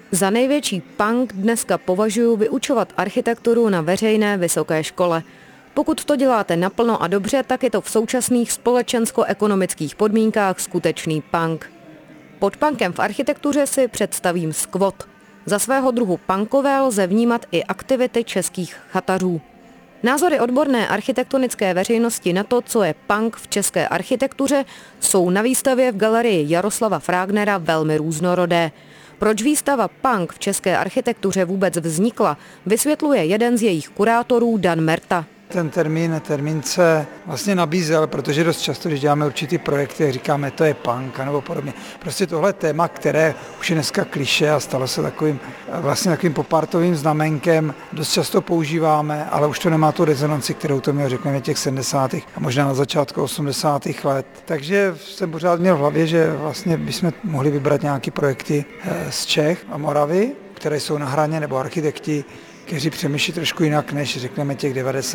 Za největší punk dneska považuji vyučovat architekturu na veřejné vysoké škole. Pokud to děláte naplno a dobře, tak je to v současných společensko-ekonomických podmínkách skutečný punk. Pod punkem v architektuře si představím skvot. Za svého druhu punkové lze vnímat i aktivity českých chatařů. Názory odborné architektonické veřejnosti na to, co je punk v české architektuře, jsou na výstavě v galerii Jaroslava Frágnera velmi různorodé. Proč výstava punk v české architektuře vůbec vznikla, vysvětluje jeden z jejich kurátorů Dan Merta. Ten termín se vlastně nabízel, protože dost často, když děláme určitý projekty, říkáme, to je punk nebo podobně. Prostě tohle téma, které už je dneska klišé a stalo se takovým popartovým znamenkem, dost často používáme, ale už to nemá tu rezonanci, kterou to mělo, řekněme, těch 70. a možná na začátku 80. let. Takže jsem pořád měl v hlavě, že vlastně bychom mohli vybrat nějaké projekty z Čech a Moravy, které jsou na hraně, nebo architekti, kteří přemýšlí trošku jinak než, řekneme, těch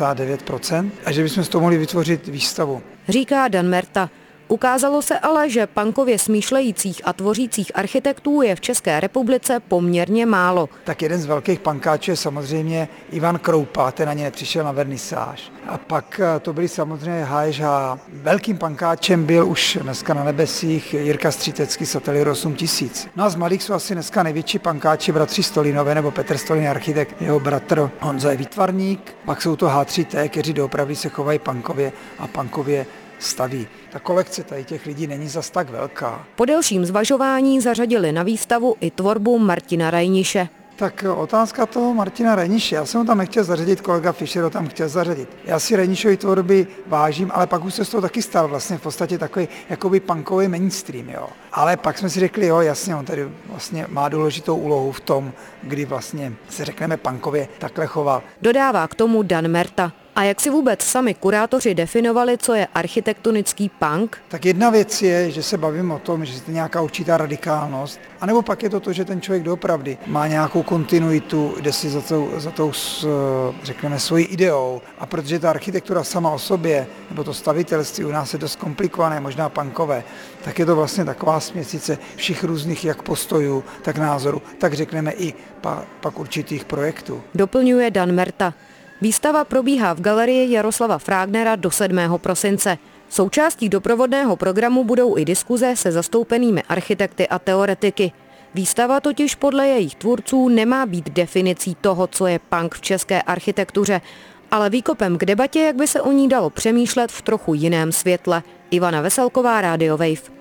99%, a že bychom z toho mohli vytvořit výstavu. Říká Dan Merta. Ukázalo se ale, že punkově smýšlejících a tvořících architektů je v České republice poměrně málo. Tak jeden z velkých punkáčů je samozřejmě Ivan Kroupa, ten ani nepřišel na vernisáž. A pak to byli samozřejmě HŠH. Velkým punkáčem byl už dneska na nebesích Jirka Střítecký z Ateliéru 8000. No a z malých jsou asi dneska největší punkáči bratři Stolinové nebo Petr Stolin, architekt, jeho bratr Honza je výtvarník. Pak jsou to H3T, kteří doopravdy se chovají punkově a punkově staví. Ta kolekce tady těch lidí není zas tak velká. Po delším zvažování zařadili na výstavu i tvorbu Martina Rajniše. Tak otázka toho Martina Rajniše. Já jsem ho tam nechtěl zařadit, kolega Fischer ho tam chtěl zařadit. Já si Rajnišovy tvorby vážím, ale pak už se z toho taky stal vlastně v podstatě takový jakoby punkový mainstream, jo. Ale pak jsme si řekli, jo, jasně, on tady vlastně má důležitou úlohu v tom, kdy vlastně se řekneme punkově takhle choval. Dodává k tomu Dan Merta. A jak si vůbec sami kurátoři definovali, co je architektonický punk? Tak jedna věc je, že se bavím o tom, že je nějaká určitá radikálnost, anebo pak je to, že ten člověk doopravdy má nějakou kontinuitu, jde si za tou řekneme, svojí ideou. A protože ta architektura sama o sobě, nebo to stavitelství u nás je dost komplikované, možná punkové, tak je to vlastně taková směsice všech různých jak postojů, tak názorů, tak řekneme i pak určitých projektů. Doplňuje Dan Merta. Výstava probíhá v galerii Jaroslava Frágnera do 7. prosince. Součástí doprovodného programu budou i diskuze se zastoupenými architekty a teoretiky. Výstava totiž podle jejich tvůrců nemá být definicí toho, co je punk v české architektuře, ale výkopem k debatě, jak by se o ní dalo přemýšlet v trochu jiném světle. Ivana Veselková, Radio Wave.